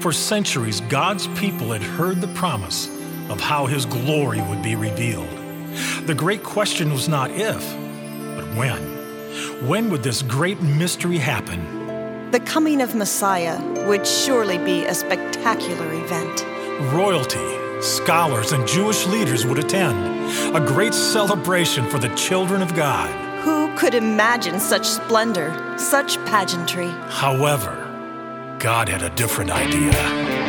For centuries, God's people had heard the promise of how His glory would be revealed. The great question was not if, but when. When would this great mystery happen? The coming of Messiah would surely be a spectacular event. Royalty, scholars, and Jewish leaders would attend, a great celebration for the children of God. Who could imagine such splendor, such pageantry? However, God had a different idea.